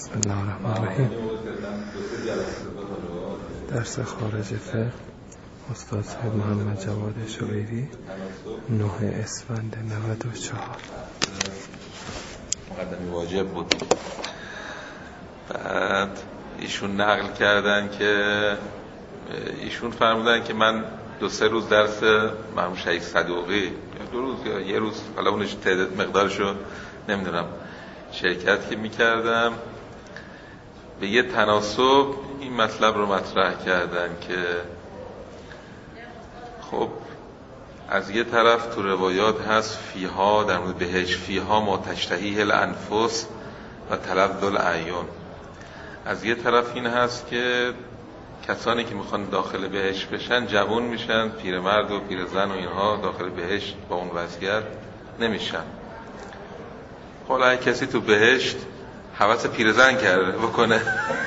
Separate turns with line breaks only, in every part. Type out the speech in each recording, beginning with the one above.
بسم الله الرحمن الرحیم. درس خارج فقه استاد صاحب محمد جواد شویری 9 اسفند 94.
مقدمی واجب بود. بعد ایشون نقل کردن که ایشون فرمودن که من 2-3 روز درس مرحوم شیخ صدوقی 2 روز یا 1 روز حالا اونش تعداد مقدارشو نمیدونم شرکت که میکردم، به یه تناسب این مطلب رو مطرح کردن که خب از یه طرف تو روایات هست فیها در مورد بهشت فیها ما تشتهیه الانفس و تلذ الاعیان، از یه طرف این هست که کسانی که میخوان داخل بهشت بشن جوان میشن، پیرمرد و پیرزن و اینها داخل بهشت با اون وضعیت نمیشن. حالا اگه کسی تو بهشت هوس پیرزن کرده بکنه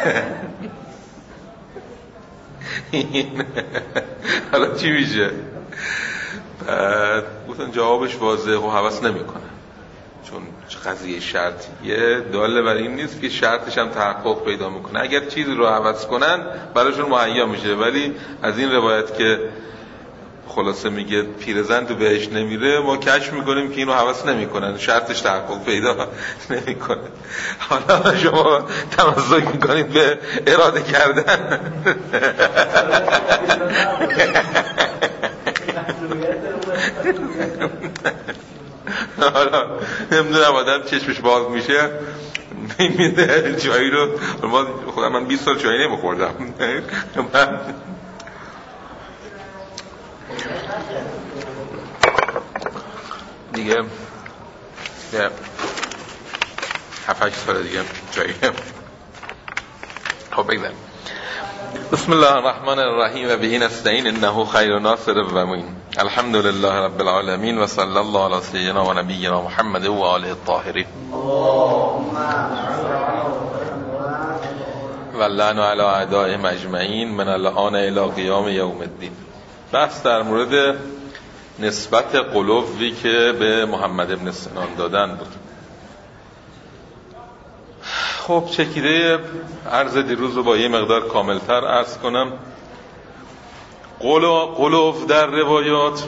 حالا چی میشه؟ بعد گفتن جوابش واضحه و هوس نمیکنه، چون قضیه شرطیه داله بر این نیست که شرطش هم تحقق پیدا میکنه. اگر چیزی رو هوس کنن براشون مهیا میشه، ولی از این روایت که خلاصه میگه پیرزن تو بهش نمیره، ما کشف میکنیم که اینو هوس نمیکنن، شرطش تحقق پیدا نمیکنه. حالا شما تمسک میکنید به اراده کردن حالا نمیدونم آدم چشمش باز میشه میده چایی رو. خودم من 20 سال چایی نمیخوردم دیگه 7-8 سال دیگه چایی. خب بگذاریم. بسم الله الرحمن الرحیم و به نستعین انه خیر ناصر و معین. الحمد لله رب العالمین و صلی الله علی سیدنا و نبینا محمد و آله الطاهرین و لعن علی اعدائهم اجمعین من الان الی قیام یوم الدین. بحث در مورد نسبت قلوبی که به محمد ابن سنان دادن بود. خب چکیده عرض دیروز رو با یه مقدار کاملتر عرض کنم. قلوب در روایات،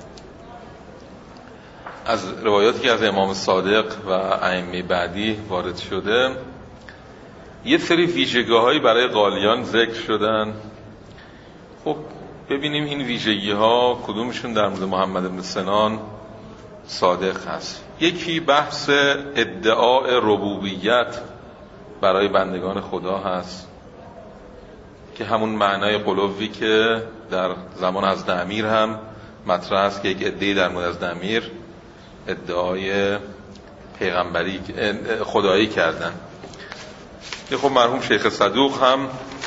از روایاتی که از امام صادق و ائمه بعدی وارد شده، یه سری ویژگی‌هایی برای قالیان ذکر شدن. خب ببینیم این ویژگی‌ها کدومشون در مورد محمد بن سنان صادق هست. یکی بحث ادعای ربوبیت برای بندگان خدا هست که همون معنای قلوبی که در زمان حضرت امیر هم مطرح است که یک ادعای در مورد حضرت امیر ادعای پیغمبری خدایی کردن. خب مرحوم شیخ صدوق هم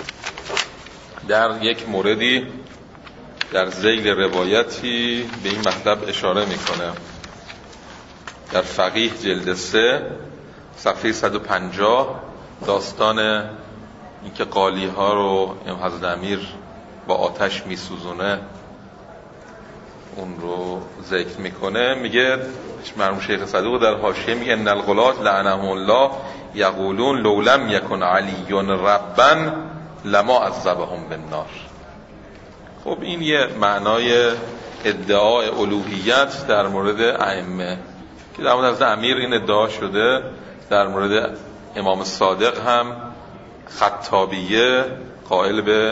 در یک موردی در ذیل روایتی به این مطلب اشاره میکنه. در فقیه جلد 3 صفحه 150 داستان اینکه قالی ها رو حضرت امیر با آتش میسوزونه اون رو ذکر میکنه. میگه مرحوم شیخ صدوق در حاشیه میگه ان الغلات لعنهم الله یقولون لو لم یکن علی ربا لما عذبهم بالنار. خب این یه معنای ادعای الوهیت در مورد ائمه که در مورد حضرت امیر این ادعا شده، در مورد امام صادق هم خطابیه قائل به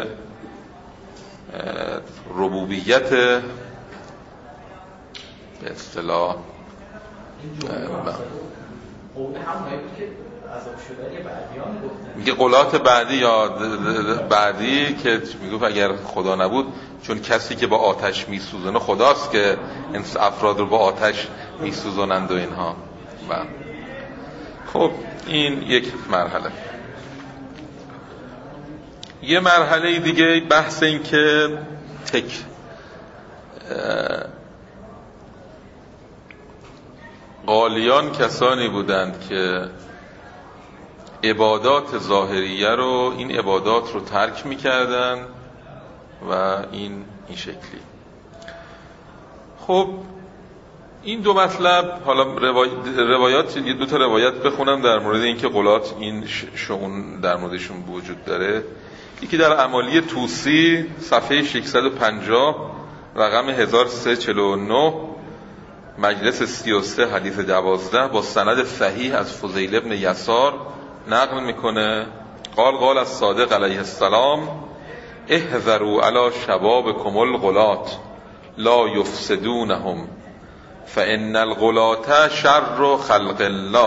ربوبیت به اصطلاح میگه قولات بعدی یا بعدی که میگه اگر خدا نبود، چون کسی که با آتش میسوزونه خداست که افراد رو با آتش میسوزونند و اینها. و خب این یک مرحله. یه مرحله دیگه بحث این که قالیان کسانی بودند که عبادات ظاهریه رو، این عبادات رو ترک میکردن و این شکلی. خب این دو مطلب، حالا روایات، یه دو تا روایت بخونم در مورد اینکه غلات این شؤون در موردشون وجود داره. یکی در اعمالی طوسی صفحه 650 رقم 1349 مجلس 33 حدیث 12 با سند صحیح از فضیل ابن یسار نقل میکنه. قال الصادق علیه السلام احذروا علی شبابکم الغلات لا یفسدونهم فان الغلات شر خلق الله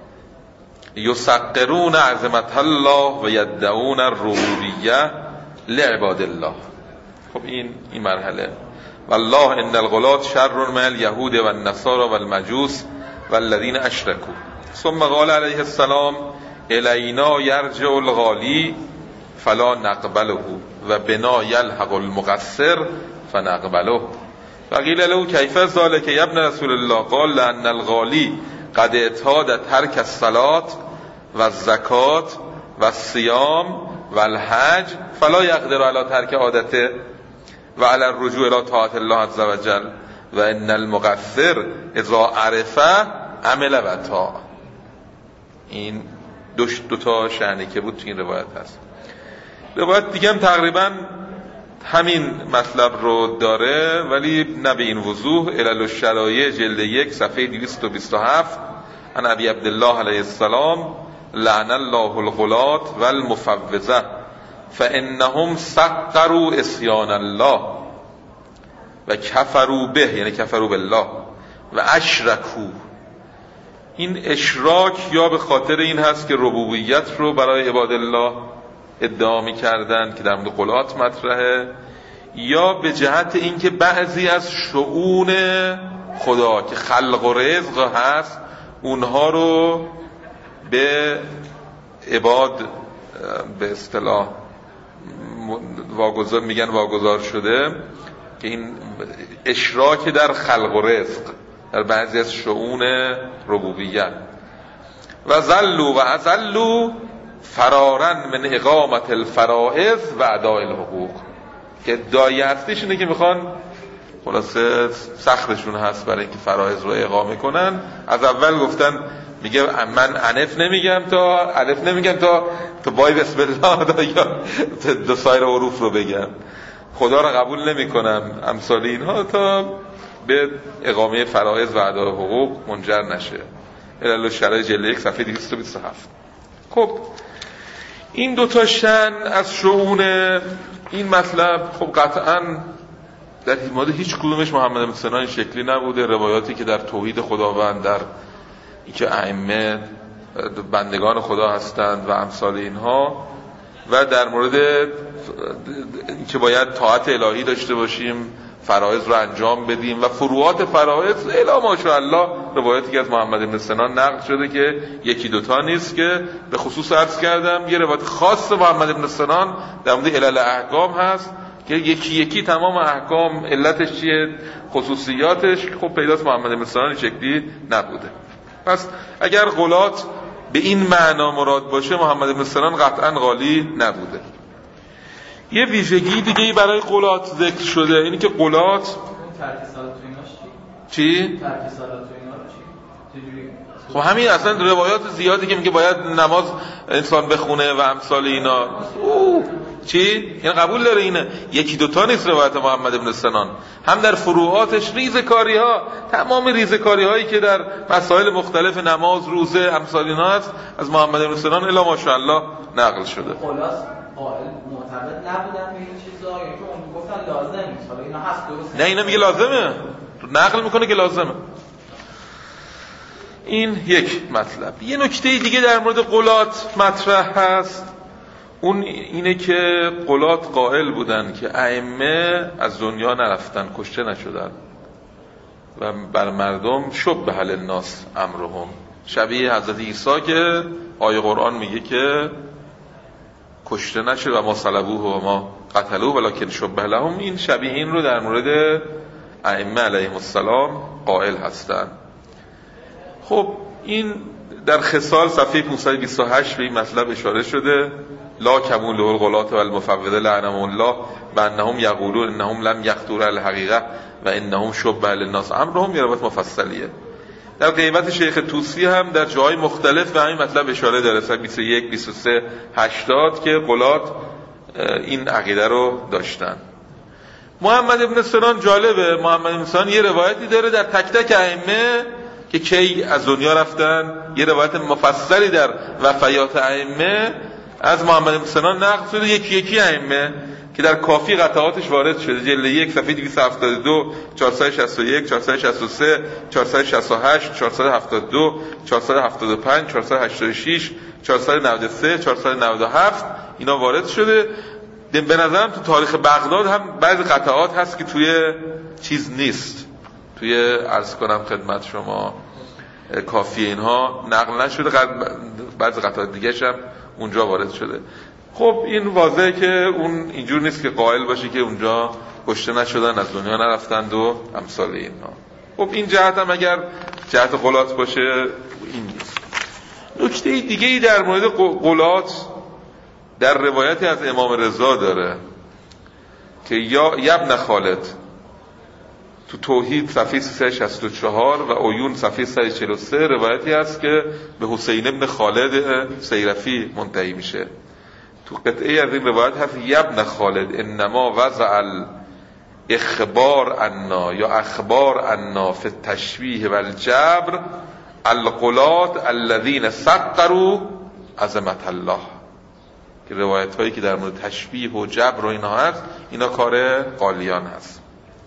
یسقرون عظمت الله و یدعون الربوبیه لعباد الله. خب این مرحله. والله ان الغلات شر من اليهود والنصارى والمجوس والذین اشركوا. ثم قال علیه السلام الینا یرجع الغالی فلا نقبله و بنا یلحق المقصر فنقبله. فقیل له کیف ذلک یا ابن رسول الله؟ قال لان الغالی قد اعتاد ترک الصلاة و الزکات و الصیام و الحج فلا یقدر علی ترک عادته و علی الرجوع الی طاعت الله عز وجل و ان المقصر اذا عرف عمل و طاع. این دو تا شأنی که بود تو این روایت هست. روایت دیگه هم تقریبا همین مطلب رو داره ولی نه به این وضوح. علل الشرایع جلد 1 صفحه 227 عن ابی عبدالله علیه السلام لعن الله الغلات والمفوضه فانهم سقروا عصیان الله و کفروا به، یعنی کفروا بالله و اشرکوا. این اشراک یا به خاطر این هست که ربوبیت رو برای عباد الله ادعا می کردن که در مورد غلات مطرحه، یا به جهت اینکه بعضی از شؤون خدا که خلق و رزق هست اونها رو به عباد به اصطلاح واگذار شده، که این اشراک در خلق و رزق در بعضی از شؤون ربوبیت. و ذلوا و اذلوا فرارا من اقامت الفرائض و اداء الحقوق، که ادعای اصلیش اینه که میخوان خلاصه سختشون هست برای اینکه فرائض رو اقامه کنن. از اول گفتن میگه من الف نمیگم تا بای بسم الله یا دو سایر حروف رو بگم، خدا رو قبول نمیکنم، امثال اینها، تا به اقامه فرائض و اداء حقوق منجر نشه. علل الشرایع جلد 1 صفحه 227. خب این دو تا شأن از شؤون این مطلب خب قطعاً در مورد هیچ کدومش محمد بن سنان این شکلی نبوده. روایاتی که در توحید خداوند، در اینکه ائمه بندگان خدا هستند و امثال اینها، و در مورد اینکه باید طاعت الهی داشته باشیم، فرائض رو انجام بدیم و فروعات فرائض الا ماشاءالله، روایاتی که از محمد بن سنان نقل شده که یکی دوتا نیست، که به خصوص عرض کردم یه روایت خاص محمد بن سنان در مورد علل احکام هست که یکی تمام احکام علتش چیه، خصوصیاتش، خب پیداست محمد بن سنان شکلی نبوده. پس اگر غلات به این معنا مراد باشه محمد بن سنان قطعا غالی نبوده. یه ویژگی دیگه برای غلات ذکر شده، اینی که غلات
ترک صلات و ایناش
چی؟
ترک صلات و اینا چجوری؟
خب همین اصلا روایات زیادی که میگه باید نماز انسان بخونه و امثال اینا. چی؟ یعنی قبول داره اینه؟ یکی دوتا نیست روایت محمد بن سنان، هم در فروعاتش ریزکاری ها، تمام ریزکاری هایی که در مسائل مختلف نماز، روزه، امثال اینا هست از محمد بن سنان الا ماشاءالله نقل شده.
خلاص قائل معتقد نبودن به این چیزا، یعنی که اون گفتن لازم نیست، حالا اینا هست درست؟
نه اینا میگه لازمه، نقل میکنه که لازمه. این یک مطلب. یه نکته دیگه در مورد غلات مطرح هست، اون اینه که غلات قائل بودن که ائمه از دنیا نرفتن، کشته نشدن و بر مردم شبه للناس امرهم، شبیه حضرت عیسی که آیه قرآن میگه که کشته نشد و ما صلبوه و ما قتلوه ولکن شبه لهم. این شبیه این رو در مورد ائمه علیهم السلام قائل هستن. خب این در خصال صفحه 528 به این مطلب اشاره شده لا کمول الغلات و المفوضه لعنهم الله و انهم یقولون انهم لم یخطروا علی الحقیقه و انهم شبه للناس امرهم. یه روایت مفصلیه. در قیمت شیخ طوسی هم در جای مختلف به همین مطلب اشاره داره، 21 23 80 که غلات این عقیده رو داشتن. محمد ابن سنان جالبه، محمد ابن سنان یه روایتی داره در تک تک ائمه که کی از دنیا رفتن، یه روایت مفصلی در وفیات ائمه از محمد ابن سنان نقل شده، یکی یکی ائمه که در کافی قطعاتش وارد شده، جلد 1 صفحه 272 461 463 468 472 475 486 493 497 اینا وارد شده. به نظرم تو تاریخ بغداد هم بعضی قطعات هست که توی چیز نیست، توی عرض کنم خدمت شما کافی اینها نقل نشده، بعضی قطعات دیگه هم اونجا وارد شده. خب این واضحه که اون اینجور نیست که قائل باشه که اونجا کشته نشدن، از دنیا نرفتند و امثال اینها. خب این جهت هم اگر جهت غلات باشه این نیست. نکته دیگه ای در مورد غلات در روایتی از امام رضا داره که یا ابن خالد تو توحید صفحه 364 و عیون صفحه 143 روایتی هست که به حسین ابن خالد سیرفی منتهی میشه. تو قطعه از این روایت هست ابن خالد انما وضع الاخبار عنا یا اخبار عنا فی التشبیه و الجبر الغلات الذین سقروا عظمت الله، که روایت هایی که در مورد تشبیه و جبر و اینا هست اینا کار قالیان هست.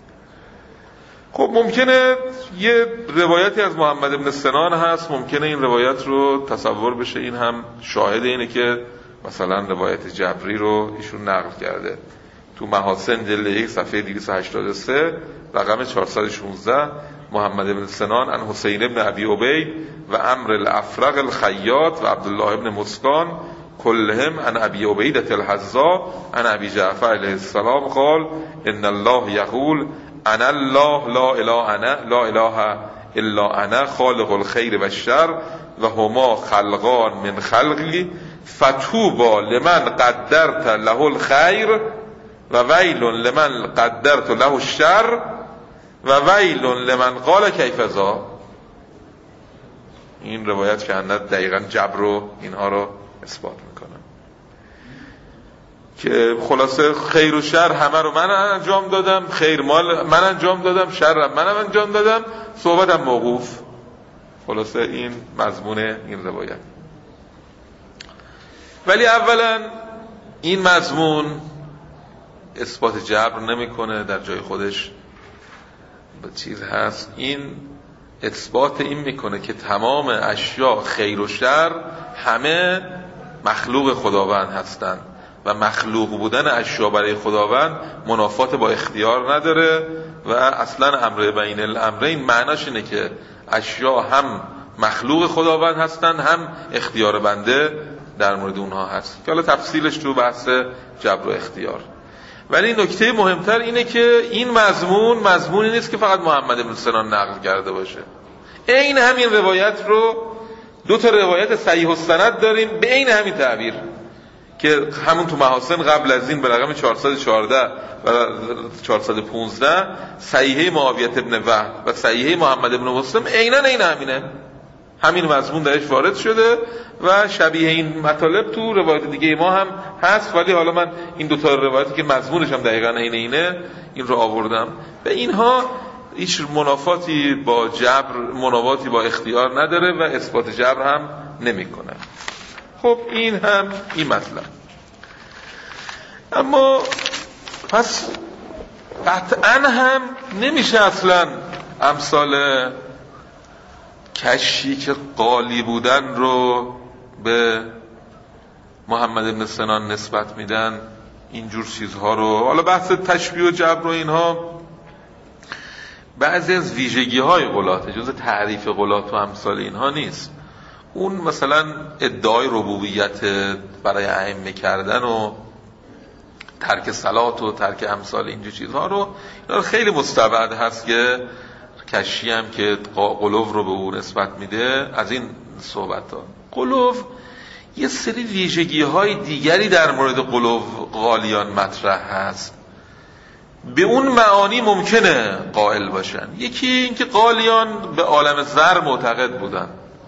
خب ممکنه یه روایتی از محمد ابن سنان هست، ممکنه این روایت رو تصور بشه این هم شاهد اینه که مثلا روایت جبری رو ایشون نقل کرده. تو محاسن جلد 1 صفحه 283 رقم 416 محمد ابن سنان عن حسین ابن ابی عبید و عمرو الافرق الخیاط و عبدالله ابن مسکان كلهم عن ابي عبيدة الحذاء عن ابي جعفر عليه السلام قال ان الله يقول انا الله لا اله الا انا خالق الخير والشر وهما خلقان من خلقي فتوبى لمن قدرت له الخير وويل لمن قدرت له الشر وويل لمن قال كيف ذا. این روایت که دقیقاً جبر و اینها رو اثبات میکنم که خلاصه خیر و شر همه رو من انجام دادم، خیر مال من انجام دادم، شر منم انجام دادم، صحبتم موقوف. خلاصه این مضمون این روایت. ولی اولا این مضمون اثبات جبر نمیکنه، در جای خودش چیز هست. این اثبات این میکنه که تمام اشیاء خیر و شر همه مخلوق خداوند هستند و مخلوق بودن اشیاء برای خداوند منافات با اختیار نداره و اصلا امر بین الامرین معناش اینه که اشیاء هم مخلوق خداوند هستند هم اختیار بنده در مورد اونها هست که حالا تفصیلش تو بحث جبر و اختیار. ولی نکته مهمتر اینه که این مضمونی نیست که فقط محمد بن سنان نقل کرده باشه. این همین روایت رو دو تا روایت صحیح السند داریم به عین همین تعبیر که همون تو محاسن قبل از این به رقم 414 و 415 صحیحه معاویه ابن وهب و صحیحه محمد ابن مسلم عیناً همینه، همین مضمون درش وارد شده و شبیه این مطالب تو روایت دیگه ما هم هست. ولی حالا من این دو تا روایتی که مضمونش هم دقیقاً اینه این رو آوردم. به اینها هیچ منافاتی با جبر، منافاتی با اختیار نداره و اثبات جبر هم نمیکنه. خب این هم این مطلب. اما پس قطعاً هم نمیشه اصلاً امثال کشی که قالی بودن رو به محمد بن سنان نسبت میدن اینجور چیزها رو، حالا بحث تشبیه و جبر و اینها بعضی از ویژگی های غلات، جز تعریف غلات و امثال اینها نیست. اون مثلا ادعای ربوبیت برای ائمه کردن و ترک صلات و ترک امثال اینجور چیزها رو اینا خیلی مستبعد هست که کشی هم که قلوب رو به اون نسبت میده از این صحبت ها. قلوب یه سری ویژگی‌های دیگری در مورد غلو قالیان مطرح هست، به اون معانی ممکنه قائل باشن. یکی اینکه قالیان به عالم زر معتقد بودن.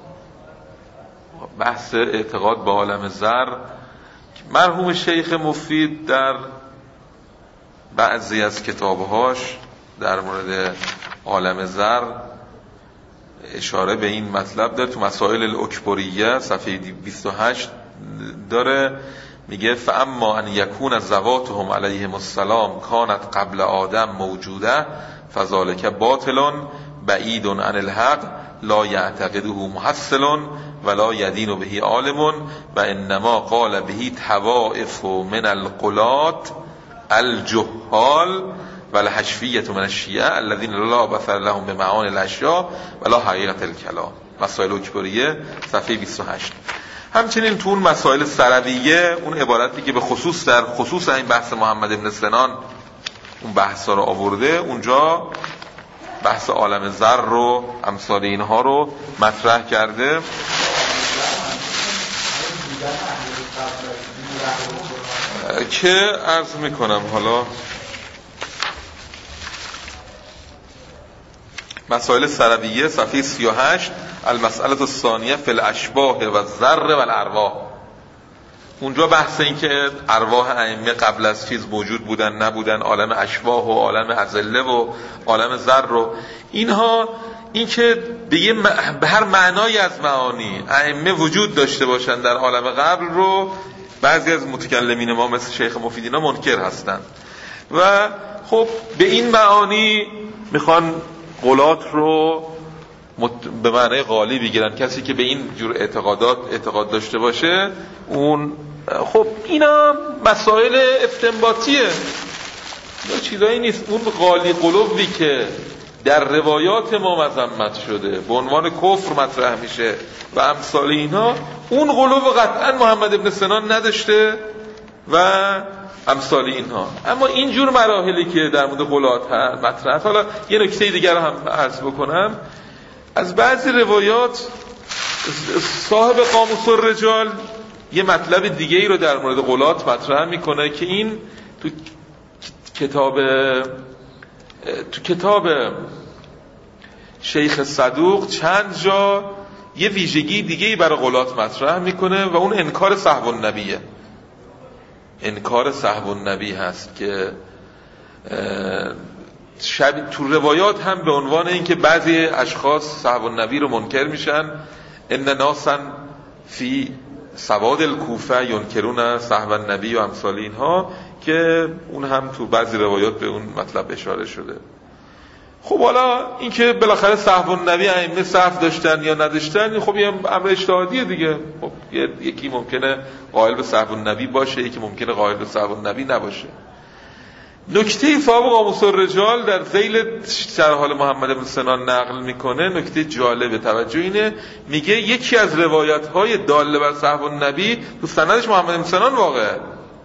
بحث اعتقاد به عالم زر مرحوم شیخ مفید در بعضی از کتابهاش در مورد عالم زر اشاره به این مطلب داره. تو مسائل الاکبریه صفحه 28 داره، میگه فاما ان یکون ذواتهم علیهم السلام کانت قبل آدم موجوده فذلک باطل بعید عن الحق لا یعتقده محصل ولا یدین به عالم و انما قال به طوائف من القلات الجهال والحشفیه من الشیعه الذين لا بصر لهم بمعانی الاشیاء ولا حقیقت الکلام. مسائل اکبریه صفحه 28. همچنین تو اون مسائل سرویه اون عبارتی که به خصوص در خصوص این بحث محمد بن سنان اون بحثا رو آورده، اونجا بحث عالم زر رو امثال اینها رو مطرح کرده. که عرض میکنم حالا مسائل سرویه صفحه 38 المسئله الثانیه فی الاشباح و الذر و الارواح، اونجا بحث این که ارواح ائمه قبل از چیز موجود بودن نبودن، عالم اشباح و عالم اذله و عالم ذر رو اینها، این که به هر معنای از معانی ائمه وجود داشته باشن در عالم قبل رو بعضی از متکلمین ما مثل شیخ مفید اینا منکر هستن و خب به این معانی میخوان غلات رو به معنای غالی بگیرن. کسی که به این جور اعتقاد داشته باشه اون خب اینا مسائل استنباطیه، چیزایی نیست. اون غالی قلوبی که در روایات ما مذمت شده به عنوان کفر مطرح میشه و امثال اینا، اون قلوب قطعا محمد ابن سنان نداشته و امثال اینها. اما اینجور مراحلی که در مورد غلات مطرح، حالا یه نکته دیگر هم عرض بکنم، از بعضی روایات صاحب قاموس الرجال یه مطلب دیگه ای رو در مورد غلات مطرح میکنه که این تو کتاب شیخ صدوق چند جا یه ویژگی دیگه ای برای غلات مطرح میکنه و اون انکار صحو النبیه. انکار صحو النبی هست که تو روایات هم به عنوان این که بعضی اشخاص صحو النبی رو منکر میشن، ان ناسا فی سواد الکوفه ینکرون صحو النبی و امثال اینها، که اون هم تو بعضی روایات به اون مطلب اشاره شده. خب حالا این که بالاخره صحو النبی ائمه صحو داشتن یا نداشتن خب یه امر اجتهادیه دیگه. خب یکی ممکنه قائل به صحو النبی باشه، یکی ممکنه قائل به صحو النبی نباشه. نکته صاحب قاموس الرجال در ذیل شرح حال محمد بن سنان نقل میکنه، نکته جالب توجه اینه، میگه یکی از روایت های داله بر صحو النبی تو سندش محمد بن سنان واقعه.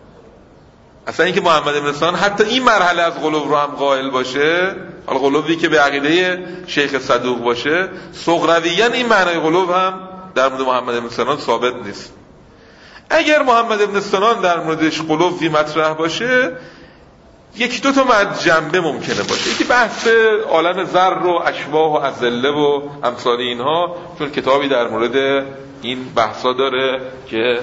اصلا اینکه محمد بن سنان حتی این مرحله از غلو رو هم قائل باشه، حالا غلوی که به عقیده شیخ صدوق باشه، صغرویاً این معنای غلو هم در مورد محمد بن سنان ثابت نیست. اگر محمد بن سنان در موردش غلوی مطرح باشه، یکی دو تا جنبه ممکنه باشه. یکی بحث عالم زر و اشباح و اذله و امثال اینها، چون کتابی در مورد این بحثا داره که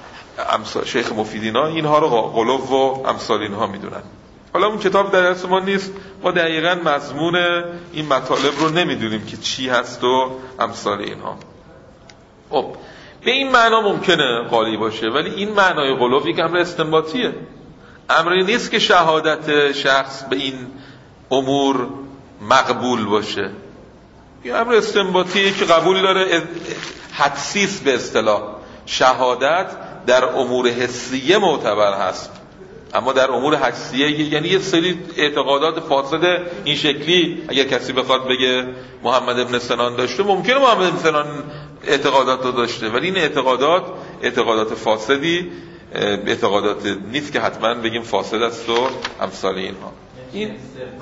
شیخ مفیدینا اینها رو غلو و امثال اینها میدونن. حالا اون کتاب در دست ما نیست، ما دقیقاً مضمون این مطالب رو نمیدونیم که چی هست و امثال اینها. خب به این معنا ممکنه قالی باشه، ولی این معنای غلو یک امر استنباطیه. امری نیست که شهادت شخص به این امور مقبول باشه. یه امر استنباطیه که قبول داره، حدسیس به اصطلاح. شهادت در امور حسیه معتبر هست، اما در امور حسیه یعنی یه سری اعتقادات فاسد این شکلی اگر کسی بخواد بگه محمد ابن سنان داشته، ممکنه محمد ابن سنان اعتقادات رو داشته، ولی این اعتقادات فاسدی اعتقادات نیست که حتما بگیم فاسد است و امثال اینها. این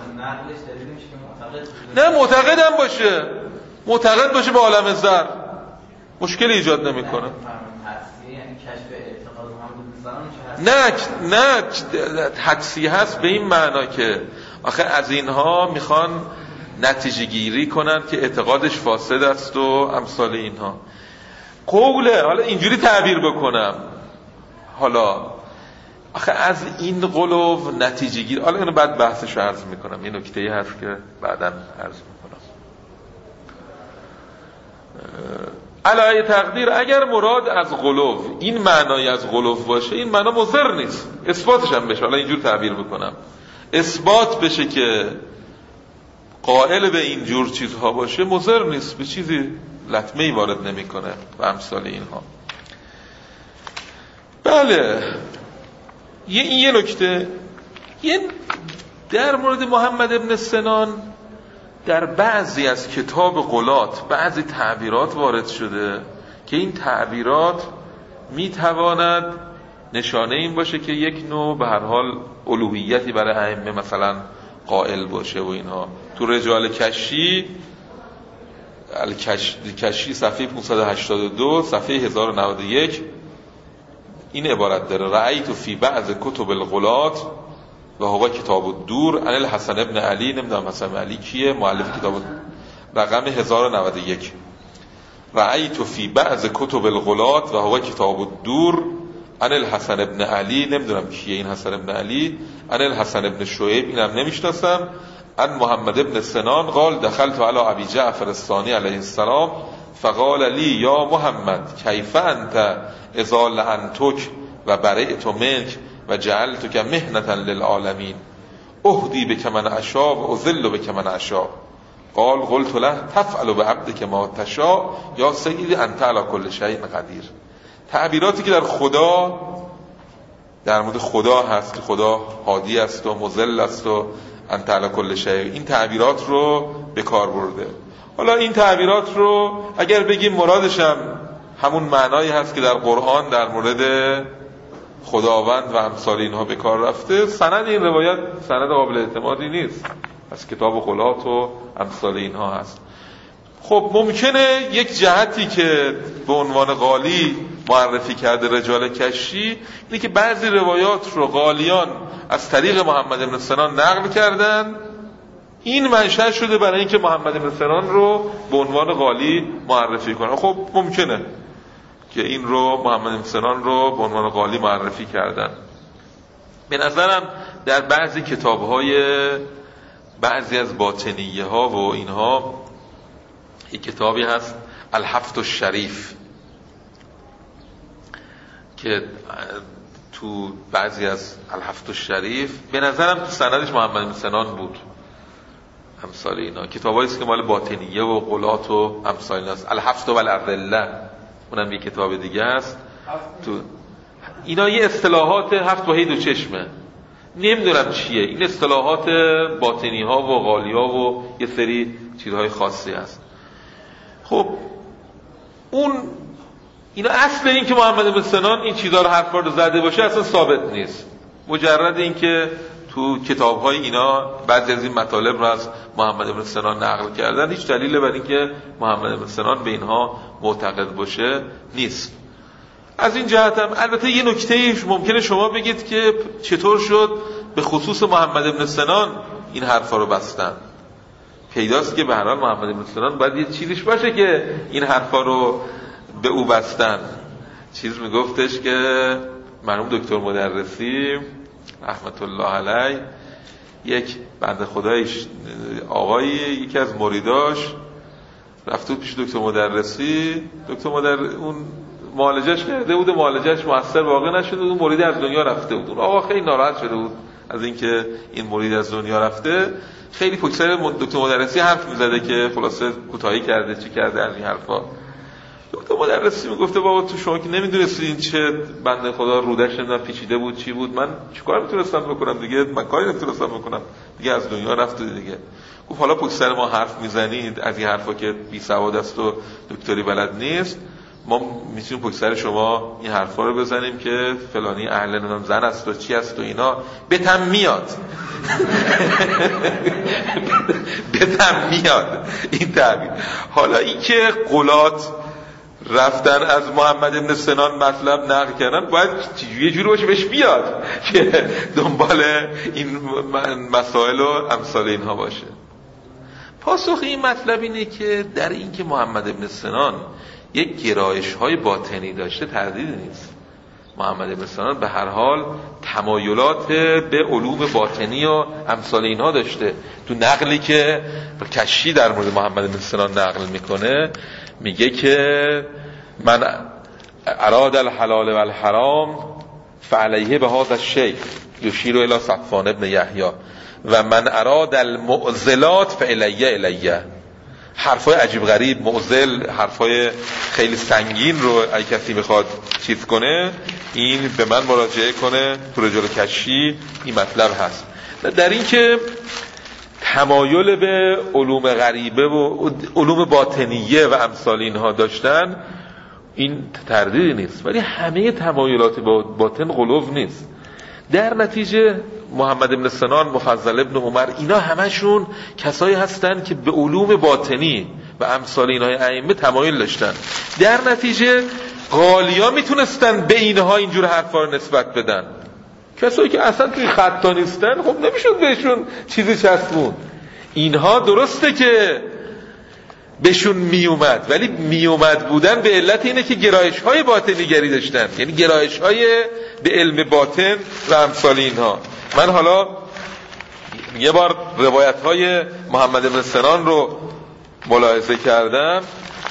نه معتقدم باشه به عالم زر مشکل ایجاد نمیکنه.
کشف اعتقاد محمد بن سنان
نه حدسی هست به این معنا که آخه از اینها میخوان نتیجه گیری کنن که اعتقادش فاسد است و امثال اینها. قوله، حالا اینجوری تعبیر بکنم، حالا آخه از این قلوب نتیجه گیر، حالا اینو بعد بحثش رو عرض میکنم، یه نکته‌ای هست که بعداً عرض میکنم. علای تقدیر اگر مراد از قلوب این معنای از قلوب باشه، این معنا مضر نیست، اثباتش هم بشه، حالا اینجور تعبیر بکنم، اثبات بشه که قائل به این جور چیزها باشه، مضر نیست، به چیزی لطمه‌ای وارد نمیکنه و امثال اینها. بله، یه نکته در مورد محمد ابن سنان در بعضی از کتاب غلات بعضی تعبیرات وارد شده که این تعبیرات میتواند نشانه این باشه که یک نوع به هر حال الوهیتی برای ائمه مثلا قائل باشه و اینها. تو رجال کشی صفحه 582 صفحه 1091 این عبارت داره: رأیت فی بعض کتب الغلات و هو کتاب الدور عن الحسن ابن علی. نمیدونم حسن علی کیه، مؤلف کتاب رقم 1091. رأیت فی بعض کتب الغلات و هو کتاب الدور عن الحسن ابن علی. نمیدونم کیه این حسن ابن علی. عن الحسن ابن شعیب، اینم نمیشناسم. عن محمد ابن سنان قال دخلت على ابي جعفر الثانی علیه السلام فقال لی یا محمد کیف انت اذا لعنتک و برئت منک و جعلتک مهنة للعالمین اهدی بک من اشاء و اذل بک من اشاء. قال قلت له تفعل بعبدک ما تشاء یا سیدی انت علی کل شیء قدیر. تعبیراتی که در مورد خدا هست که خدا هادی است و مذل است و انت علی کل شیء، این تعبیرات رو به کار برده. حالا این تعبیرات رو اگر بگیم مرادش هم همون معنایی هست که در قرآن در مورد خداوند و امثال اینها به کار رفته، سند این روایت سند قابل اعتمادی نیست، از کتاب غلات و امثال اینها هست. خب ممکنه یک جهتی که به عنوان قالی معرفی کرده رجال کشی اینه که بعضی روایات رو قالیان از طریق محمد بن سنان نقل کردن، این منشأ شده برای اینکه محمد بن سنان رو به عنوان قالی معرفی کنن. خب ممکنه که این رو محمد بن سنان رو به عنوان قالی معرفی کردن. به نظرم در بعضی کتاب‌های بعضی از باطنیه ها و اینها یک کتابی هست الحفظ الشریف که تو بعضی از الحفظ الشریف به نظرم تو سندش محمد بن سنان بود، امثال اینا. کتابایی است که مال باطنیه و غلات و امثال ایناست. الحفظ و الادله اونم یک کتاب دیگه است. تو اینا یه اصطلاحات هفت وحی دو چشمه، نمیدونم چیه این اصطلاحات باطنی ها و غالی ها و یه سری چیزهای خاصی هست. خب اینا اصل این که محمد بن سنان این چیزها رو حرفا رو زده باشه اصلا ثابت نیست. مجرد این که تو کتاب‌های اینا بعضی از این مطالب رو از محمد بن سنان نقل کردن، هیچ دلیلی بر این که محمد بن سنان به اینها معتقد باشه نیست. از این جهت هم البته یه نکته‌ای ممکنه شما بگید که چطور شد به خصوص محمد بن سنان این حرفا رو بستن. پیداست که به هر حال محمد بن سنان باید یه چیزیش باشه که این حرفا رو به او بستن. چیز میگفتش که مرحوم دکتر مدرسی رحمت الله علیه، یک بنده خدایش آقایی یکی از مریداش رفته پیش دکتر مدرسی، اون معالجهش کرده بود، معالجهش موثر واقع نشده بود، اون مرید از دنیا رفته بود. اون آقا خیلی ناراحت شده بود از اینکه این مرید از دنیا رفته، خیلی پشت سر دکتر مدرسی حرف میزده که خلاصه کوتاهی کرده چی کرده از این حرفا. دکتر مدرسی میگفته بابا تو شما که نمیدونستی این چه بنده خدا رودش نمیدونم پیچیده بود چی بود، من چیکار میتونستم بکنم دیگه، من کاری نمیتونستم بکنم دیگه، از دنیا رفت دیگه. گفت حالا پشت سر ما حرف میزنید از این حرفا که بی سواد است و دکتری بلد نیست، ما میتونیم پشت سر شما این حرفا رو بزنیم که فلانی اهل نمیدونم زن است و چی است و اینا، بتم میاد بتم میاد این تعبیر. حالا این که قلات رفتن از محمد ابن سنان مطلب نقل کردن، باید یه جوری باشه بهش بیاد که دنبال این مسائل و امثال اینها باشه. پاسخ این مطلب اینه که در این که محمد ابن سنان یک گرایش‌های باطنی داشته تردیدی نیست. محمد ابن سنان به هر حال تمایلات به علوم باطنی و امثال اینها داشته. تو نقلی که کشی در مورد محمد ابن سنان نقل میکنه میگه که من اراد الحلال و الحرام فعلیه به هذا الشیخ یشیر الی صفوان ابن یحیی و من اراد المعضلات فالیه. حرفای عجیب غریب، معضل، حرفای خیلی سنگین رو اگه کسی میخواد چیز کنه این به من مراجعه کنه، تو رجال کشی این مطلب هست. در این که تمایل به علوم غریبه و علوم باطنیه و امثال اینها داشتن این تردیدی نیست، ولی همه تمایلات باطن غلو نیست. در نتیجه محمد ابن سنان، مفضل ابن عمر، اینا همشون کسایی هستن که به علوم باطنی و امثال اینهای ائمه تمایل داشتن. در نتیجه غالیا میتونستن به اینها اینجور حرفا رو نسبت بدن. کسایی که اصلا توی خطا نیستن خب نمیشد بهشون چیزی چسبون. اینها درسته که بهشون میومد، ولی میومد بودن به علت اینه که گرایش‌های باطنی گری داشتن، یعنی گرایش‌های به علم باطن و امثال اینها. من حالا یه بار روایت‌های محمد ابن سنان رو ملاحظه کردم.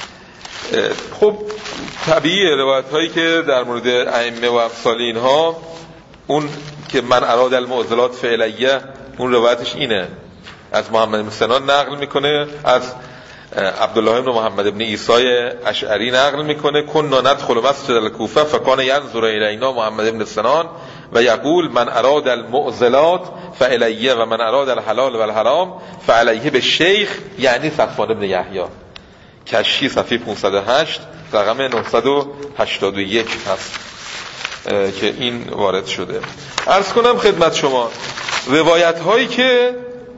خب طبیعیه روایت‌هایی که در مورد ائمه و امثال اینها، اون که من اراد المعضلات فعلیه، اون روایتش اینه، از محمد ابن سنان نقل میکنه، از عبدالله بن محمد ابن عیسی اشعری نقل میکنه کنا ندخل مسجد الکوفه فکان ینظر الینا محمد ابن سنان و یقول من اراد المعضلات فالیه و من اراد الحلال و الحرام فعلیه به شیخ، یعنی صفوان ابن یحیی. کشی صفحه 508 رقم 981 هست که این وارد شده. عرض کنم خدمت شما روایت هایی که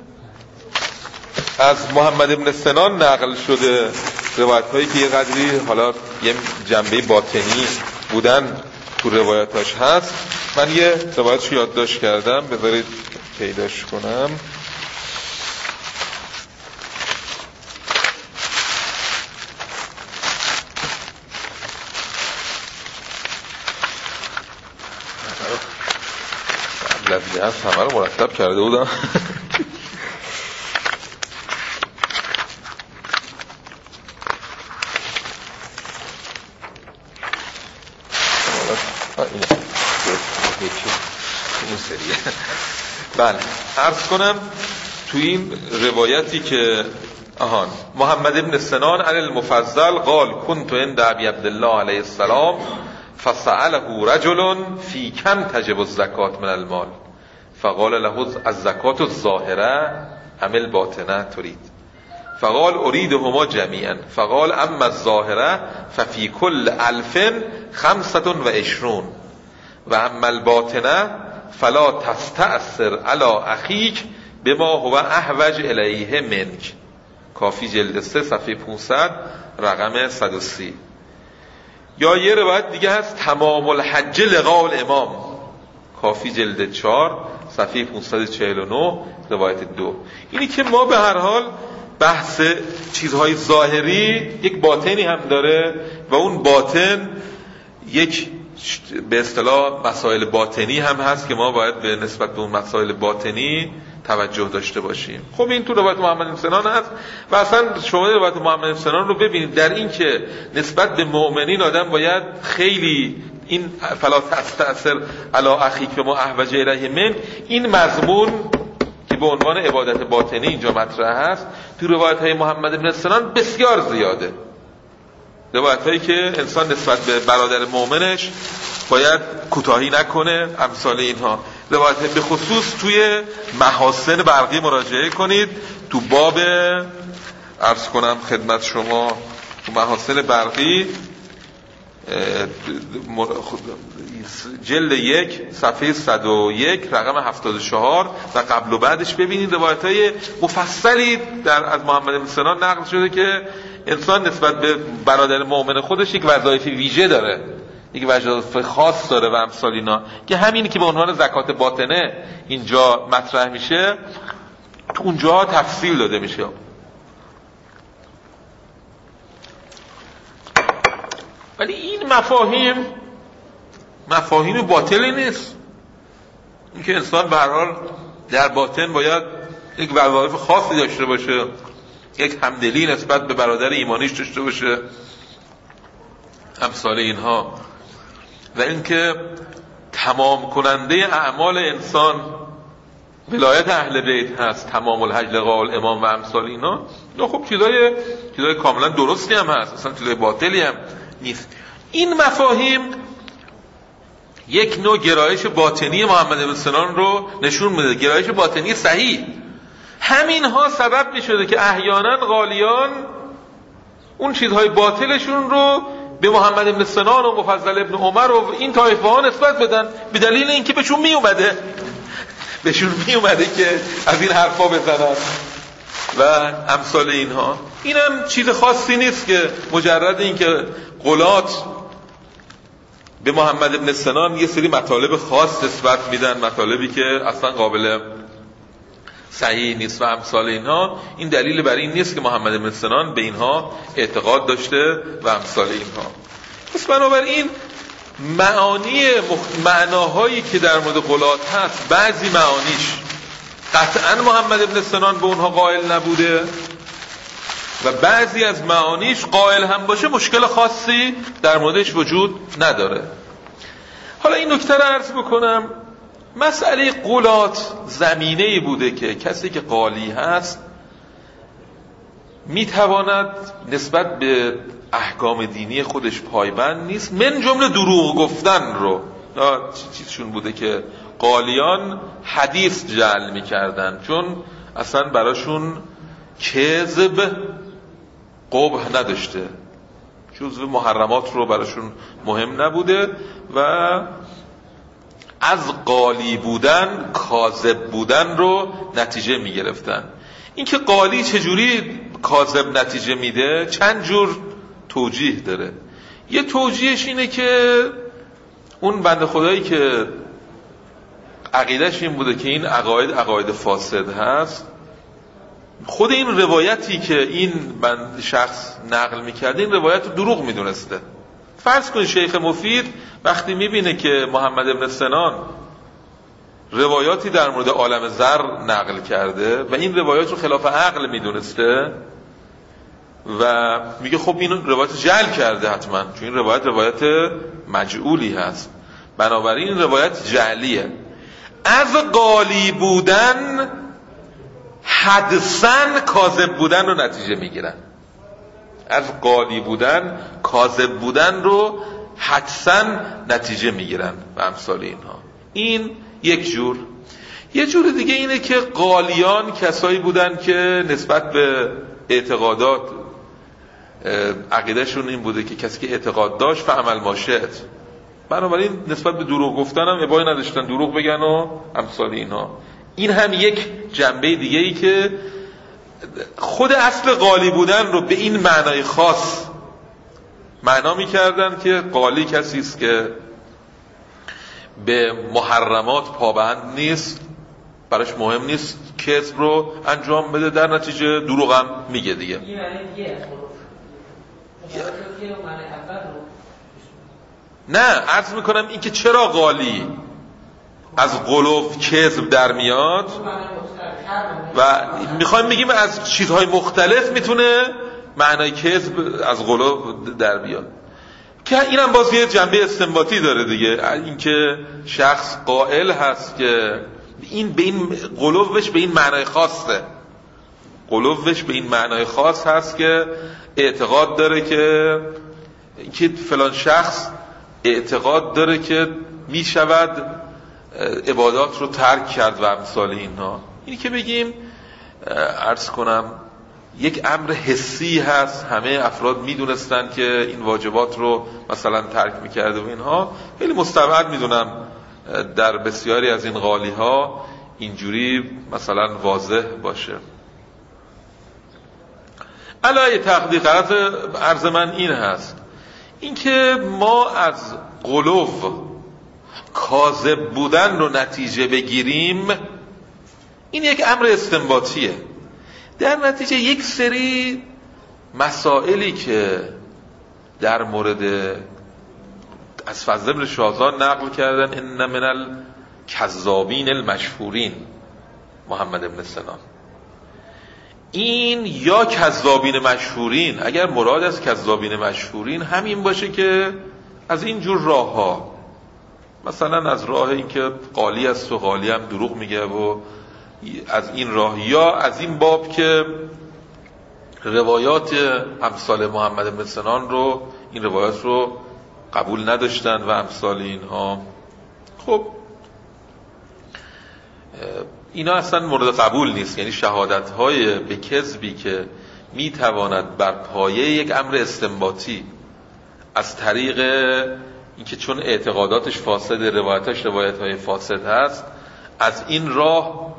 از محمد ابن سنان نقل شده، روایت هایی که یه قدری حالا یه جنبه باطنی بودن تو روایتاش هست. من یه روایتش یادداشت کردم، بذارید پیداش کنم. لفظی هست، همه رو مرتب کرده بودم. بله عرض کنم تو این روایتی که محمد ابن سنان عن المفضل قال كنت عند ابي عبد الله علیه السلام فسأله رجل في كم تجب الزكاة من المال فقال له الزكاة الظاهرة ام الباطنة تريد فقال أريدهما جميعا فقال أما الظاهرة ففي كل 1025 وأما الباطنة فلا تستأثر على أخيك بما هو أحوج إليه منك. کافی جلد 3 صفحه 500 رقم 130. یا یه روایت دیگه هست تمام الحج لقاء الامام، کافی جلد 4 صفحه 549 روایت 2. اینی که ما به هر حال بحث چیزهای ظاهری یک باطنی هم داره و اون باطن یک به اصطلاح مسائل باطنی هم هست که ما باید به نسبت به اون مسائل باطنی توجه داشته باشیم. خب این تو روایت محمد بن سنان هست و اصلا شما روایت محمد بن سنان رو ببینید در این که نسبت به مؤمنین آدم باید خیلی این فلا تستأثر علی اخیک ما احوج الیه من، این مضمون که به عنوان عبادت باطنی اینجا مطرح هست تو روایت های محمد بن سنان بسیار زیاده. روایت هایی که انسان نسبت به برادر مؤمنش باید کوتاهی نکنه، امثال اینها. روایت به خصوص توی محاسن برقی مراجعه کنید، تو باب عرض کنم خدمت شما تو محاسن برقی جلد 1 صفحه 101 رقم 74 و قبل و بعدش ببینید روایت‌های مفصلی از محمد بن سنان نقل شده که انسان نسبت به برادر مؤمن خودش یک وظایف ویژه داره، یک وظایف خاص داره و امثال اینا، که همینی که به عنوان زکات باطنه اینجا مطرح میشه تو اونجا تفصیل داده میشه. ولی این مفاهیم باطلی نیست. اینکه انسان به هر حال در باطن باید یک وظایف خاصی داشته باشه، یک همدلی نسبت به برادر ایمانیش داشته باشه، امثال اینها. و اینکه تمام کننده اعمال انسان ولایت اهل بیت هست، تمام الحج لقاء الامام و امثال اینا. خب چیزای کاملا درستی هم هست، اصلا چیزای باطلی هم نیست. این مفاهیم یک نوع گرایش باطنی محمد بن سنان رو نشون میده، گرایش باطنی صحیح. همینها سبب میشده که احیانا غالیان اون چیزهای باطلشون رو به محمد بن سنان و مفضل ابن عمر و این طایفه ها نسبت بدن، به دلیل اینکه بهشون میومده که از این حرفا بزنن و امثال اینها. اینم چیز خاصی نیست که مجرد اینکه غلات به محمد بن سنان یه سری مطالب خاص نسبت میدن، مطالبی که اصلا قابل صحیح نیست و امثال اینها، این دلیل بر این نیست که محمد بن سنان به اینها اعتقاد داشته و امثال اینها. پس بنابراین معناهایی که در مورد غلات هست، بعضی معانیش قطعا محمد بن سنان به اونها قائل نبوده و بعضی از معانیش قائل هم باشه مشکل خاصی در موردش وجود نداره. حالا این نکته رو عرض بکنم، مسئله غلات زمینه‌ای بوده که کسی که قالی هست میتواند نسبت به احکام دینی خودش پایبند نیست، من جمله دروغ گفتن رو. چیزشون بوده که قالیان حدیث جعل میکردن، چون اصلا براشون کذب قبح نداشته، جزو محرمات رو براشون مهم نبوده و از قالی بودن کاذب بودن رو نتیجه میگرفتن. اینکه قالی چجوری کاذب نتیجه میده چند جور توجیه داره. یه توجیهش اینه که اون بنده خدایی که عقیدش این بوده که این عقاید فاسد هست، خود این روایتی که این شخص نقل میکرده این روایت رو دروغ میدونسته. فرض کنید شیخ مفید وقتی میبینه که محمد بن سنان روایاتی در مورد عالم زر نقل کرده و این روایات رو خلاف عقل میدونسته و میگه خب این روایت جعل کرده حتما، چون این روایت مجعولی هست، بنابراین این روایت جعلیه. از قالی بودن حدساً کاذب بودن رو نتیجه میگیرن. از قالی بودن کاذب بودن رو حدساً نتیجه میگیرن و امثال اینها. این یک جور. یه جور دیگه اینه که قالیان کسایی بودن که نسبت به اعتقادات عقیدهشون این بوده که کسی که اعتقاد داشت فعمل ما شئت، بنابراین نسبت به دروغ گفتن هم ابایی نداشتن، دروغ بگن و امثال اینها. این هم یک جنبه دیگه ای که خود اصل قالی بودن رو به این معنای خاص معنا می‌کردن که قالی کسی است که به محرمات پابند نیست، براش مهم نیست کسب رو انجام بده، در نتیجه دروغ هم میگه دیگه. نه عرض میکنم این که چرا قالی از قلوب کذب در میاد و میخوایم بگیم از چیزهای مختلف میتونه معنای کذب از قلوب در بیاد، که اینم باز یه جنبه استنباطی داره دیگه. اینکه شخص قائل هست که این به این قلوبش به این معنای خاصه، قلوبش به این معنای خاص هست که اعتقاد داره که فلان شخص اعتقاد داره که می شود عبادات رو ترک کرد و امثال اینها. اینی که بگیم عرض کنم یک امر حسی هست، همه افراد میدونستن که این واجبات رو مثلا ترک میکرده و اینها، خیلی مستبعد میدونم در بسیاری از این قالی ها اینجوری مثلا واضح باشه. علای تقدیر غرض عرض من این هست، اینکه ما از غلو کاذب بودن رو نتیجه بگیریم، این یک امر استنباطیه. در نتیجه یک سری مسائلی که در مورد از فضل بن شاذان نقل کردن، ان من الکذابین المشهورین محمد بن سنان، این یا کذابین مشهورین، اگر مراد از کذابین مشهورین همین باشه که از این جور راه ها، مثلا از راه این که قالی است و قالی هم دروغ میگه و از این راه، یا از این باب که روایات امثال محمد بن سنان رو، این روایات رو قبول نداشتن و امثال اینها. خب اینا اصلا مورد قبول نیست. یعنی شهادت‌های به کذبی که میتواند بر پایه یک امر استنباطی از طریق اینکه چون اعتقاداتش فاسد، روایتاش روایت‌های فاسد هست، از این راه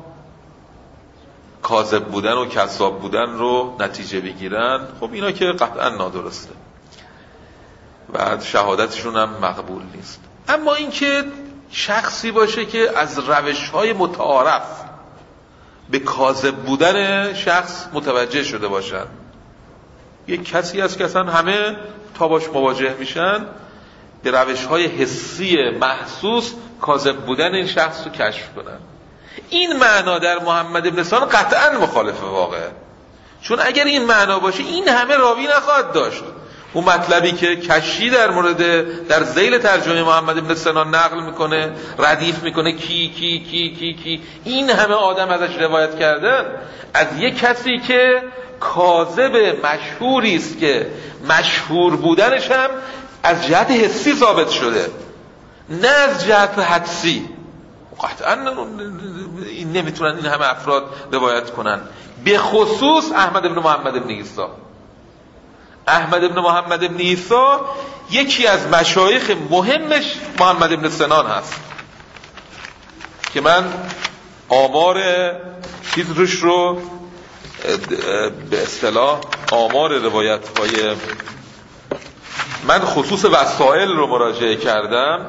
کاذب بودن و کذاب بودن رو نتیجه بگیرن، خب اینا که قطعا نادرسته و شهادتشون هم مقبول نیست. اما اینکه شخصی باشه که از روش‌های متعارف به کاذب بودن شخص متوجه شده باشن، یک کسی هست که اصلا همه تا باش مواجه میشن، به روش‌های حسی محسوس کاذب بودن این شخص رو کشف کنن، این معنا در محمد بن سنان قطعا مخالف واقعه. چون اگر این معنا باشه این همه راوی نخواهد داشت. اون مطلبی که کشی در مورد در ذیل ترجمه محمد بن سنان نقل میکنه، ردیف میکنه، کی کی کی کی کی، این همه آدم ازش روایت کردن، از یک کسی که کاذب مشهوری است که مشهور بودنش هم از جهت حسی ثابت شده، نه از جهت حدسی. قطعا نمیتونن این همه افراد روایت کنن، به خصوص احمد بن محمد بن عیسی. احمد بن محمد بن عیسی یکی از مشایخ مهمش محمد بن سنان هست که من آمار چیز روش رو به اصطلاح آمار روایت های من خصوص وسائل رو مراجعه کردم،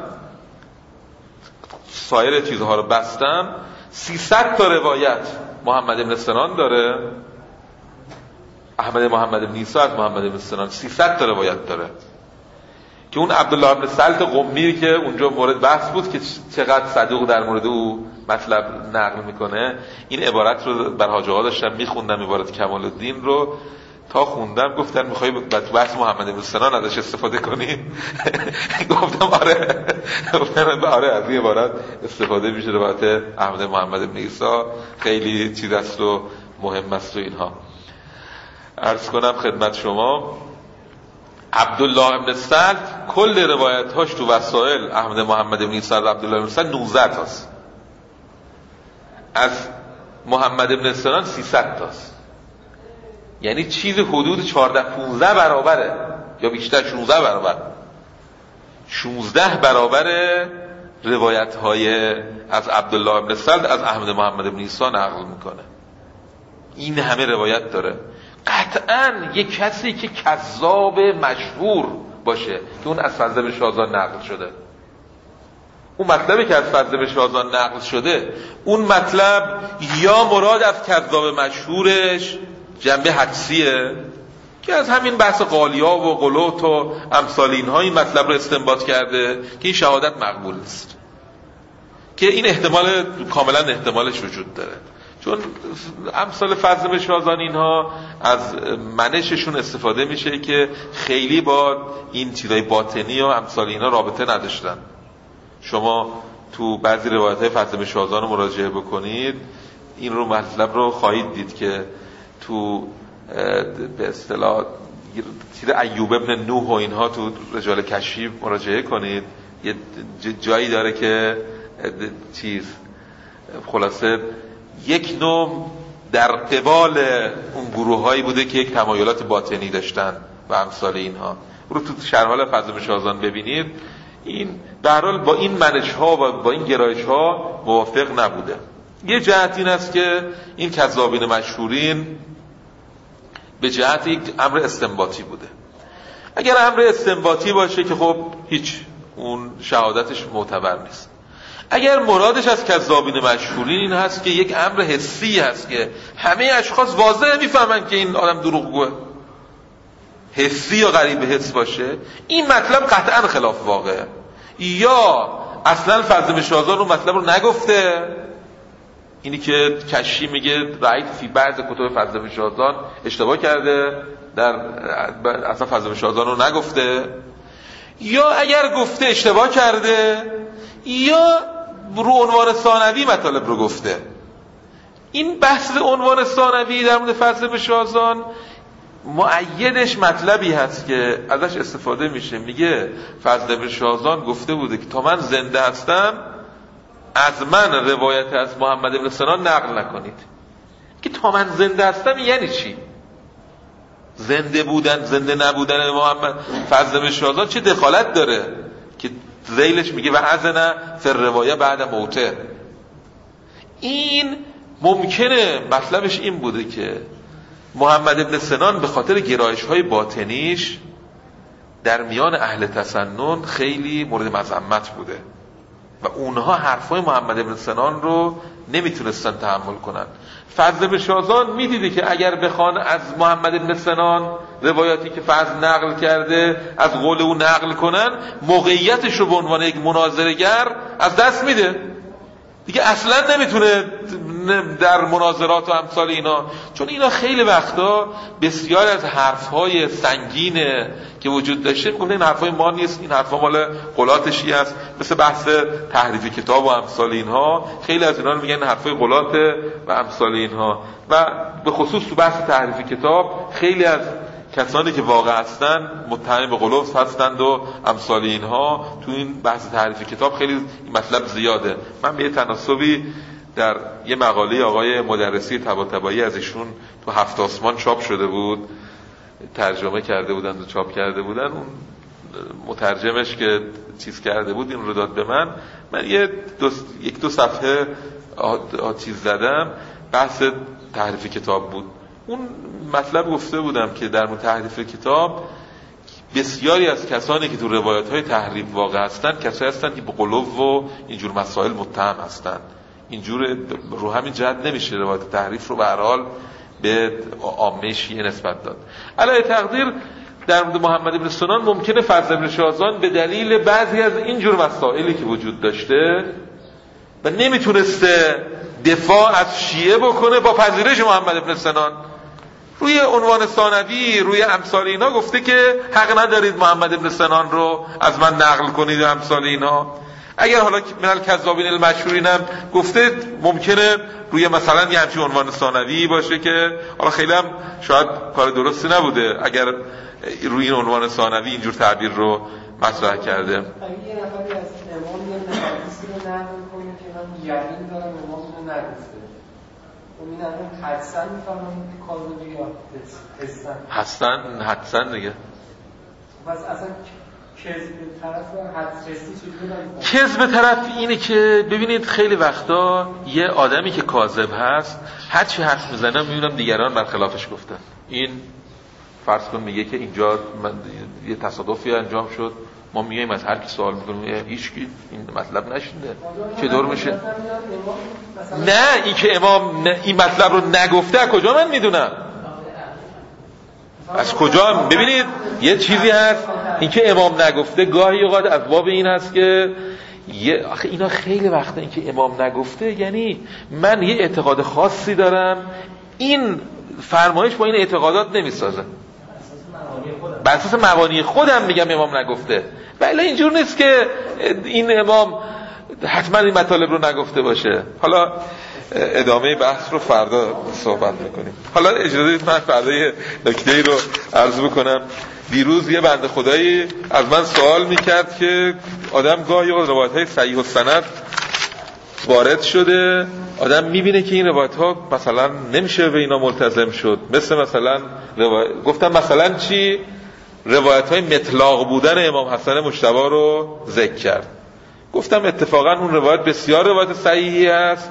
سایر چیزها رو بستم. 300 تا روایت محمد بن سنان داره، احمد محمد بن عیسی از محمد بن سنان 300 تا روایت داره که اون عبدالله بن سلط قمی که اونجا مورد بحث بود که چقدر صدوق در مورد او مطلب نقل میکنه، این عبارت رو بر حاج آقا داشتم میخوندم، عبارت کمال الدین رو تا خوندم، گفتن میخوای تو بحث محمد بن سنان ازش استفاده کنی؟ گفتم آره. گفتن آره از این عبارت استفاده میشه، روایت احمد محمد بن عیسی خیلی چیز است و مهم است و اینها. عرض کنم خدمت شما عبدالله بن سلط کل روایت‌هاش تو وسائل احمد محمد بن عیسی از عبدالله بن سلط 19 تاست، از محمد بن سنان 300 تاست. یعنی چیز حدود 14-15 برابره یا بیشتر، 16 برابر 16 برابر روایت‌های از عبدالله بن سلط از احمد محمد بن عیسی نقل میکنه. این همه روایت داره. قطعاً یک کسی که کذاب مشهور باشه که اون از فضل بن شاذان نقل شده، اون مطلبی که از فضل بن شاذان نقل شده، اون مطلب یا مراد از کذاب مشهورش جنبه حدسیه که از همین بحث قالیا و غلوت و امثال اینها این مطلب رو استنباط کرده که این شهادت مقبول نیست، که این احتمال کاملا احتمالش وجود داره. چون امثال فضل بن شاذان اینها از منششون استفاده میشه که خیلی با این چیزای باطنی و امثال اینها رابطه نداشتن. شما تو بعضی روایت‌های فضل بن شاذان رو مراجعه بکنید، این رو مطلب رو خواهید دید که تو به اصطلاح چیز ایوب ابن نوح و اینها تو رجال کشی مراجعه کنید، یه جایی داره که چیز خلاصه یک نوع در قبال اون گروه‌هایی بوده که یک تمایلات باطنی داشتن و امثال اینها رو تو شرح فضل بن شاذان ببینید. این به هر حال با این منش‌ها و با این گرایش‌ها موافق نبوده. یه جهت این است که این کذابین مشهورین به جهت یک امر استنباطی بوده. اگر امر استنباطی باشه که خب هیچ، اون شهادتش معتبر نیست. اگر مرادش از کذابین مشهورین این هست که یک امر حسی هست که همه اشخاص واضح میفهمن که این آدم دروغگوه، حسی یا غریب حس باشه، این مطلب قطعا خلاف واقعه. یا اصلا فضل شازان اون مطلب رو نگفته، اینی که کشی میگه رأیت فی بعض کتب فضل شازان اشتباه کرده، در اصلا فضل شازان رو نگفته، یا اگر گفته اشتباه کرده، یا رو عنوان ثانوی مطالب رو گفته. این بحث عنوان ثانوی در مورد فضل شازان مؤیدش مطلبی هست که ازش استفاده میشه، میگه فضل بن شازان گفته بوده که تا من زنده هستم از من روایت از محمد بن سنان نقل نکنید. که تا من زنده هستم یعنی چی؟ زنده بودن زنده نبودن محمد فضل بن شازان چه دخالت داره که ذیلش میگه و اذن فی الروایه بعد موته؟ این ممکنه مطلبش این بوده که محمد بن سنان به خاطر گرایش‌های باطنیش در میان اهل تسنن خیلی مورد مذمت بوده و اونها حرفای محمد بن سنان رو نمیتونستن تحمل کنن. فضل بن شازان میدیده که اگر بخوان از محمد بن سنان روایاتی که فضل نقل کرده از قول او نقل کنن، موقعیتش رو به عنوان یک مناظره‌گر از دست میده دیگه، اصلا نمیتونه در مناظرات و امثال اینا، چون اینا خیلی وقتا بسیار از حرفهای سنگینه که وجود داشته میگن این حرفای ما نیست، این حرفا مال قلاتشی است، مثل بحث تحریف کتاب و امثال اینها. خیلی از اینا رو میگن حرفای قلاته و امثال اینها، و به خصوص تو بحث تحریف کتاب خیلی از کسانی که واقع هستن متهم به غلو هستند و امثال اینها. تو این بحث تحریف کتاب خیلی این مطلب زیاده. من به یه تناسبی در یه مقاله آقای مدرسی طباطبایی از ایشون تو هفت آسمان چاپ شده بود، ترجمه کرده بودن و چاپ کرده بودن، اون مترجمش که چیز کرده بود این رو داد به من یک دو صفحه چیز زدم، بحث تحریف کتاب بود. اون مطلب گفته بودم که در مورد تحریف کتاب بسیاری از کسانی که تو روایت‌های تحریف واقع هستن کسایی هستن که به غلو و اینجور مسائل متهم هستن. اینجور رو همین جهت نمیشه روایت تحریف رو به هر حال به عامه شیعه نسبت داد. علاوه تقدیر در مورد محمد بن سنان ممکنه فضل بن شازان به دلیل بعضی از اینجور مسائلی که وجود داشته و نمیتونسته دفاع از شیعه بکنه با پذیرش محمد بن سنان، روی عنوان ثانوی روی امثال اینا گفته که حق ندارید محمد بن سنان رو از من نقل کنید و امثال اینا. اگر حالا من الکذابین المشهورین هم گفته ممکنه روی مثلا یه همچین عنوان ثانوی باشه که حالا خیلی هم شاید کار درستی نبوده اگر روی این عنوان ثانوی اینجور تعبیر رو مطرح کرده.
اگه یه نفری از امام یه حدیثی رو نقل کنه که من یقین دارم امام رو نگفته، و این الان حدساً میفهمم که کاذبی یا
حدساً دیگه.
پس اصلا کذب طرف حدس حسی چجوری
کذب طرف اینه که ببینید خیلی وقتا یه آدمی که کاذب هست هر چی حرف میزنه میبینم دیگران برخلافش گفتن. این فرض کن میگه که اینجا یه تصادفی انجام شد، ما میگیم از هر کی سوال میکنیم هیچ کی این مطلب نشینده چه دور میشه؟ نه این که امام این مطلب رو نگفته از کجا من میدونم؟ از کجا؟ ببینید یه چیزی هست این که امام نگفته گاهی اوقات از باب این هست که آخه اینا خیلی وقته این که امام نگفته یعنی من یه اعتقاد خاصی دارم، این فرمایش با این اعتقادات نمیسازه، بر اساس مبانی خودم میگم امام نگفته، ولی اینجور نیست که این امام حتما این مطالب رو نگفته باشه. حالا ادامه بحث رو فردا صحبت میکنیم. حالا اجازه بدید من فردا یه نکته‌ای رو عرض بکنم. دیروز یه بنده خدایی از من سوال میکرد که آدم گاهی روایت‌های صحیح السند وارد شده، آدم میبینه که این روایت‌ها مثلا نمیشه به اینا ملتزم شد، مثلا گفتم مثلا چی؟ روایت‌های مطلق بودن امام حسن مجتبی رو ذکر کرد. گفتم اتفاقا اون روایت بسیار روایت صحیحی است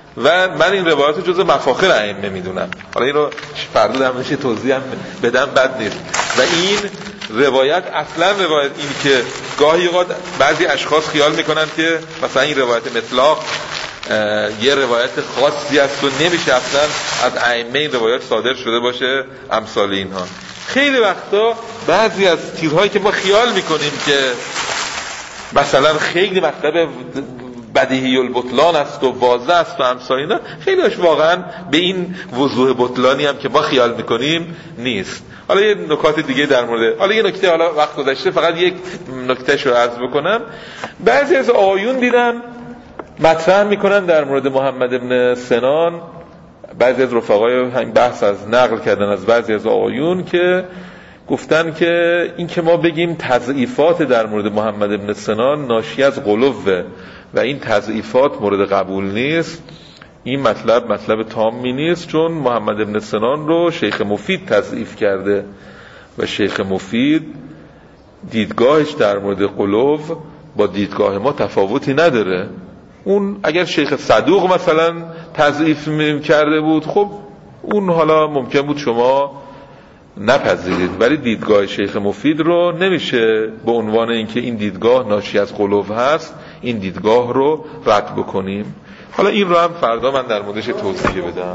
و من این روایت رو جزء مفاخر ائمه میدونم. حالا این رو فردا در موردش توضیح هم بدم بد نیست. و این روایت اصلا روایت این که گاهی اوقات بعضی اشخاص خیال میکنن که مثلا این روایت مطلق یه روایت خاصی است و نمیشه اصلا از ائمه این روایت صادر شده باشه امثال اینها. خیلی وقتا بعضی از تیرهایی که ما خیال میکنیم که مثلا خیلی مطلب بدیهی البطلان است و واضح است و امثال اینا، خیلی هاش واقعا به این وضوح بطلانی هم که ما خیال میکنیم نیست. حالا یه نکات دیگه در مورد، حالا یه نکته، حالا وقت گذشته فقط یک نکتهش رو عرض بکنم. بعضی از آیون دیدم مطرح میکنن در مورد محمد ابن سنان، بعضی از رفقای همین بحث از نقل کردن از بعضی از آیون که گفتن که این که ما بگیم تضعیفات در مورد محمد ابن سنان ناشی از غلوه و این تضعیفات مورد قبول نیست، این مطلب تامی نیست، چون محمد ابن سنان رو شیخ مفید تضعیف کرده و شیخ مفید دیدگاهش در مورد غلو با دیدگاه ما تفاوتی نداره. اون اگر شیخ صدوق مثلا تضعیف کرده بود، خب اون حالا ممکن بود شما نپذیرید، ولی دیدگاه شیخ مفید رو نمیشه به عنوان اینکه این دیدگاه ناشی از غلو هست این دیدگاه رو رد بکنیم. حالا این رو هم فردا من در موردش توضیح بدم.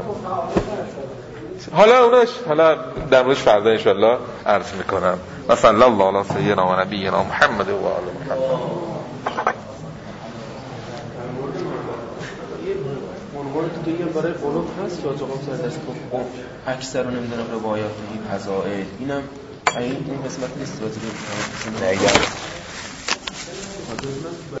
حالا در موردش فردا انشالله عرض میکنم. مثلا الله علی سیدنا و نبینا محمد و آل محمد.
عنوان دیگه برای قلوب هست یا جواب زده است که اکثر رو نمیدونم روایات این فضائل، اینم این قسمت نیست راجع به